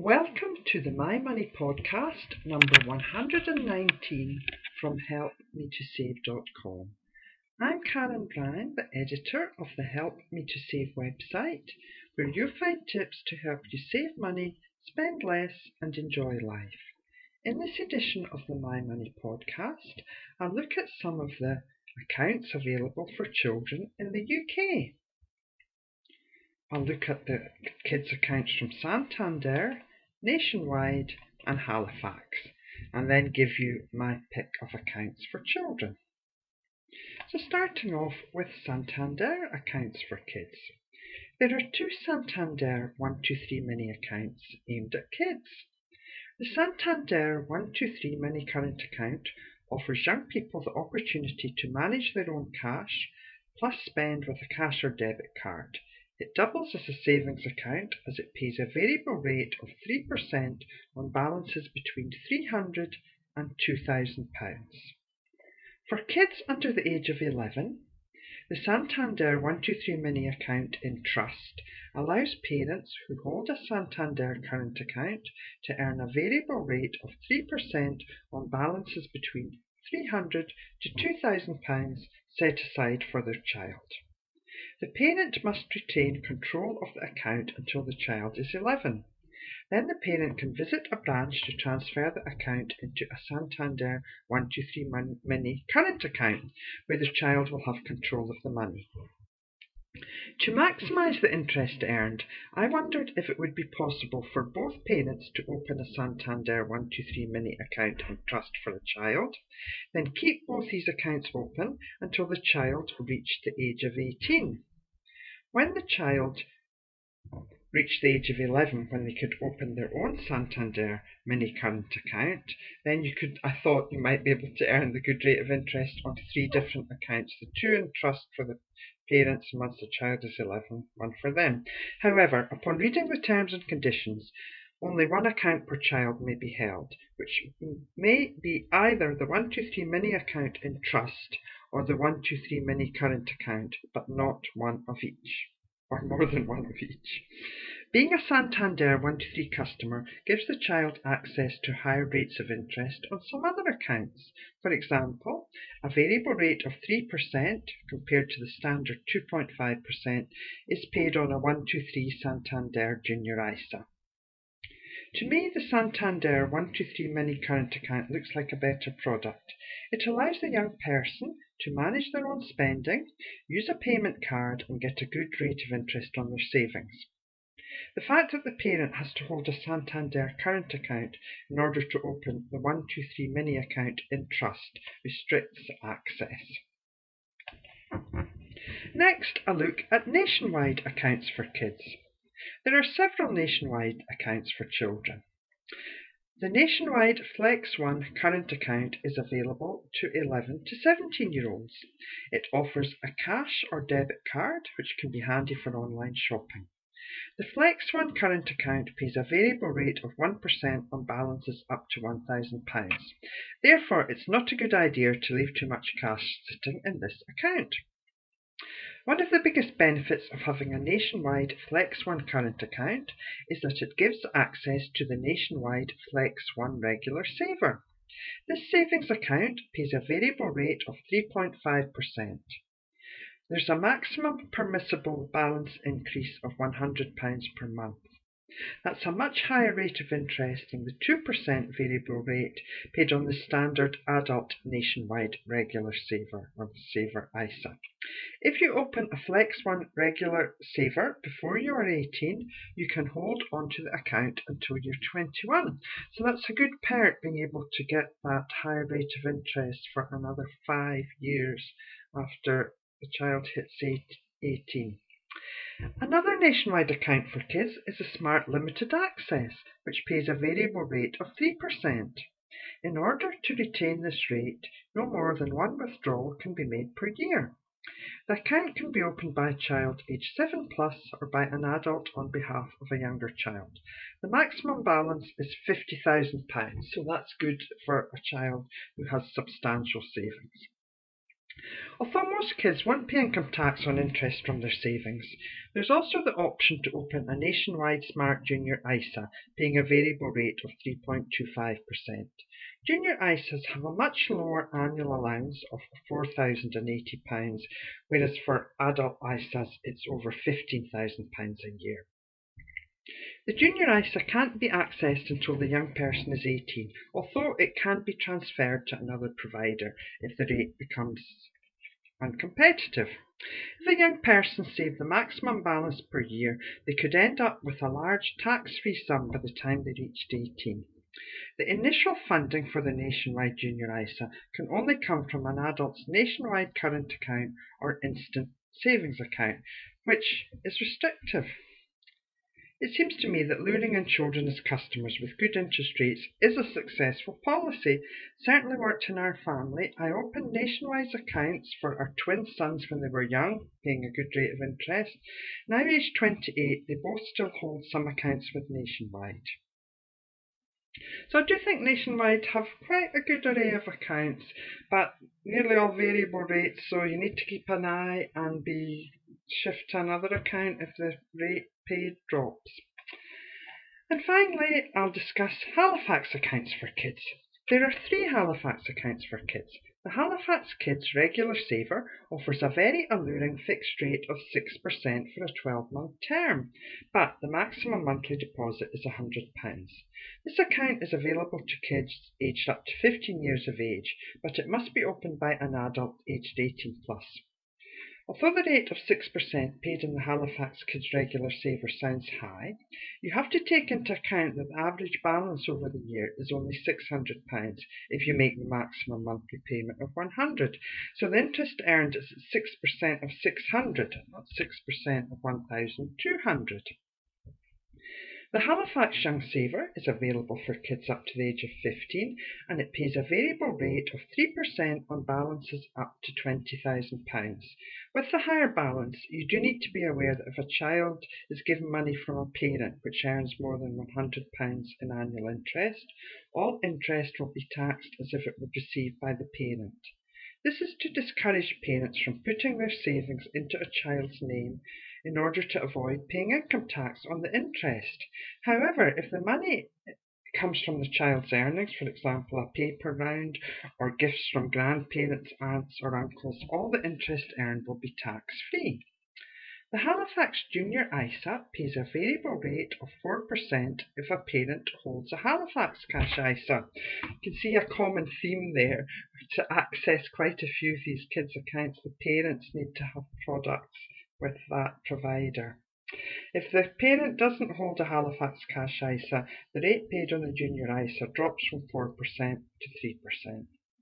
Welcome to the My Money podcast, number 119 from helpmetosave.com. I'm Karen Bryan, the editor of the Help Me to Save website, where you'll find tips to help you save money, spend less, and enjoy life. In this edition of the My Money podcast, I'll look at some of the accounts available for children in the UK. I'll look at the kids' accounts from Santander, Nationwide and Halifax, and then give you my pick of accounts for children. So starting off with Santander accounts for kids. There are two Santander 123 mini accounts aimed at kids. The Santander 123 mini current account offers young people the opportunity to manage their own cash, plus spend with a cash or debit card. It doubles as a savings account as it pays a variable rate of 3% on balances between £300 and £2,000. For kids under the age of 11, the Santander 123 mini account in trust allows parents who hold a Santander current account to earn a variable rate of 3% on balances between £300 to £2,000 set aside for their child. The parent must retain control of the account until the child is 11. Then the parent can visit a branch to transfer the account into a Santander 123 mini current account, where the child will have control of the money. To maximise the interest earned, I wondered if it would be possible for both parents to open a Santander 123 mini account and trust for the child, then keep both these accounts open until the child reached the age of 18. When the child reached the age of 11, when they could open their own Santander mini current account, then I thought you might be able to earn the good rate of interest on three different accounts, the two in trust for the parents, and once the child is 11, one for them. However, upon reading the terms and conditions, only one account per child may be held, which may be either the 123 mini account in trust or the 123 mini current account, but not one of each, or more than one of each. Being a Santander 123 customer gives the child access to higher rates of interest on some other accounts. For example, a variable rate of 3% compared to the standard 2.5% is paid on a 123 Santander Junior ISA. To me, the Santander 123 mini current account looks like a better product. It allows the young person to manage their own spending, use a payment card and get a good rate of interest on their savings. The fact that the parent has to hold a Santander current account in order to open the 123 mini account in trust restricts access. Next, a look at Nationwide accounts for kids. There are several Nationwide accounts for children. The Nationwide Flex One current account is available to 11 to 17-year-olds. It offers a cash or debit card, which can be handy for online shopping. The Flex One current account pays a variable rate of 1% on balances up to £1,000. Therefore, it's not a good idea to leave too much cash sitting in this account. One of the biggest benefits of having a Nationwide Flex One current account is that it gives access to the Nationwide Flex One regular saver. This savings account pays a variable rate of 3.5%. There's a maximum permissible balance increase of £100 per month. That's a much higher rate of interest than the 2% variable rate paid on the standard adult Nationwide regular saver or saver ISA. If you open a Flex One regular saver before you are 18, you can hold onto the account until you're 21. So that's a good perk, being able to get that higher rate of interest for another 5 years after the child hits 18. Another Nationwide account for kids is a Smart Limited Access, which pays a variable rate of 3%. In order to retain this rate, no more than one withdrawal can be made per year. The account can be opened by a child aged 7 plus or by an adult on behalf of a younger child. The maximum balance is £50,000, so that's good for a child who has substantial savings. Although most kids won't pay income tax on interest from their savings, there's also the option to open a nationwide Smart Junior ISA, paying a variable rate of 3.25%. Junior ISAs have a much lower annual allowance of £4,080, whereas for adult ISAs it's over £15,000 a year. The Junior ISA can't be accessed until the young person is 18, although it can be transferred to another provider if the rate becomes uncompetitive. If a young person saved the maximum balance per year, they could end up with a large tax-free sum by the time they reached 18. The initial funding for the nationwide Junior ISA can only come from an adult's nationwide current account or instant savings account, which is restrictive. It seems to me that luring in children as customers with good interest rates is a successful policy. Certainly worked in our family. I opened nationwide accounts for our twin sons when they were young, paying a good rate of interest. Now aged 28, they both still hold some accounts with Nationwide. So I do think Nationwide have quite a good array of accounts, but nearly all variable rates, so you need to keep an eye and be shift to another account if the rate paid drops. And finally, I'll discuss Halifax accounts for kids. There are 3 Halifax accounts for kids. The Halifax Kids Regular Saver offers a very alluring fixed rate of 6% for a 12-month term, but the maximum monthly deposit is £100. This account is available to kids aged up to 15 years of age, but it must be opened by an adult aged 18 plus. Although the rate of 6% paid in the Halifax Kids Regular Saver sounds high, you have to take into account that the average balance over the year is only £600 if you make the maximum monthly payment of £100. So the interest earned is 6% of £600, not 6% of £1,200. The Halifax Young Saver is available for kids up to the age of 15, and it pays a variable rate of 3% on balances up to £20,000. With the higher balance, you do need to be aware that if a child is given money from a parent which earns more than £100 in annual interest, all interest will be taxed as if it were received by the parent. This is to discourage parents from putting their savings into a child's name in order to avoid paying income tax on the interest. However, if the money comes from the child's earnings, for example, a paper round or gifts from grandparents, aunts or uncles, all the interest earned will be tax-free. The Halifax Junior ISA pays a variable rate of 4% if a parent holds a Halifax Cash ISA. You can see a common theme there. To access quite a few of these kids' accounts, the parents need to have products with that provider. If the parent doesn't hold a Halifax Cash ISA, the rate paid on the Junior ISA drops from 4% to 3%.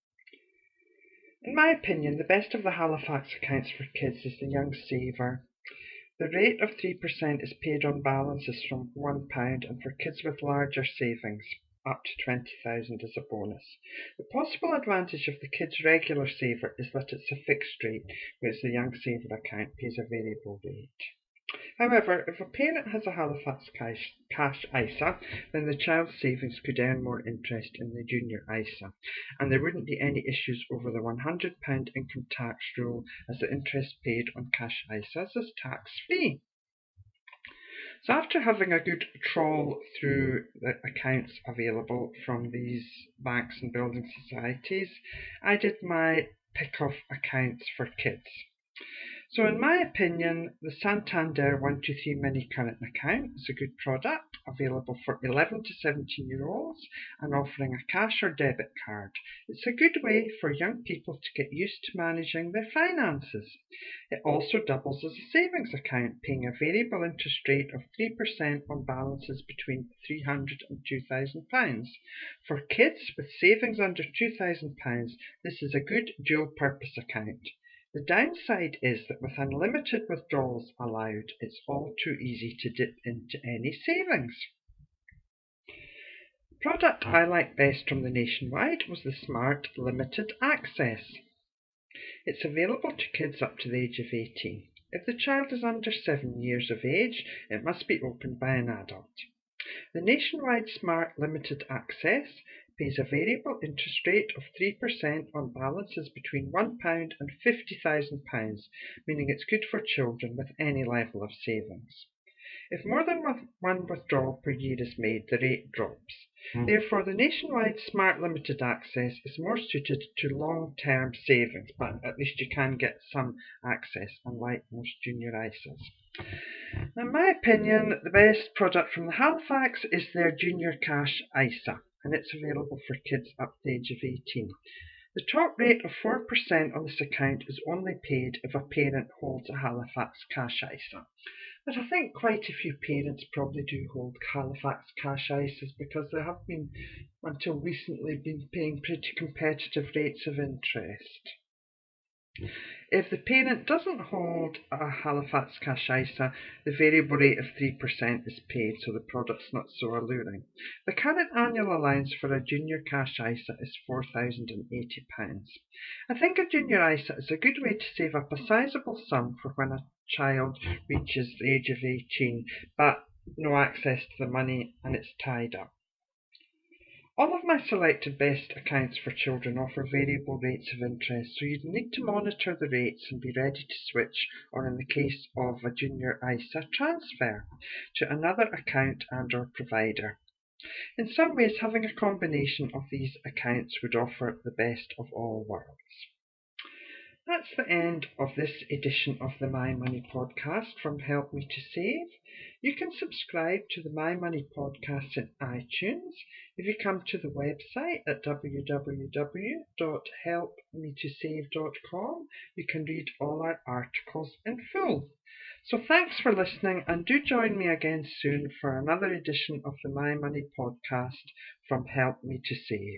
In my opinion, the best of the Halifax accounts for kids is the Young Saver. The rate of 3% is paid on balances from £1, and for kids with larger savings, up to £20,000 as a bonus. The possible advantage of the Kids Regular Saver is that it's a fixed rate, whereas the Young Saver account pays a variable rate. However, if a parent has a Halifax Cash ISA, then the child's savings could earn more interest in the Junior ISA, and there wouldn't be any issues over the £100 income tax rule, as the interest paid on cash ISAs is tax-free. So after having a good trawl through the accounts available from these banks and building societies, I did my pick of accounts for kids. So in my opinion, the Santander 123 Mini Current Account is a good product, available for 11 to 17-year-olds and offering a cash or debit card. It's a good way for young people to get used to managing their finances. It also doubles as a savings account, paying a variable interest rate of 3% on balances between £300 and £2,000. For kids with savings under £2,000, this is a good dual-purpose account. The downside is that with unlimited withdrawals allowed, it's all too easy to dip into any savings. The product I liked best from the Nationwide was the Smart Limited Access. It's available to kids up to the age of 18. If the child is under 7 years of age, it must be opened by an adult. The Nationwide Smart Limited Access pays a variable interest rate of 3% on balances between £1 and £50,000, meaning it's good for children with any level of savings. If more than one withdrawal per year is made, the rate drops. Therefore, the nationwide Smart Limited Access is more suited to long-term savings, but at least you can get some access, unlike most junior ISAs. In my opinion, the best product from the Halifax is their Junior Cash ISA, and it's available for kids up to the age of 18. The top rate of 4% on this account is only paid if a parent holds a Halifax Cash ISA. But I think quite a few parents probably do hold Halifax Cash ISAs because they have been, until recently, been paying pretty competitive rates of interest. If the parent doesn't hold a Halifax Cash ISA, the variable rate of 3% is paid, so the product's not so alluring. The current annual allowance for a Junior Cash ISA is £4,080. I think a Junior ISA is a good way to save up a sizable sum for when a child reaches the age of 18, but no access to the money and it's tied up. All of my selected best accounts for children offer variable rates of interest, so you'd need to monitor the rates and be ready to switch, or in the case of a Junior ISA, transfer to another account and or provider. In some ways, having a combination of these accounts would offer the best of all worlds. That's the end of this edition of the My Money podcast from Help Me to Save. You can subscribe to the My Money podcast in iTunes. If you come to the website at www.helpmetosave.com, you can read all our articles in full. So thanks for listening, and do join me again soon for another edition of the My Money podcast from Help Me to Save.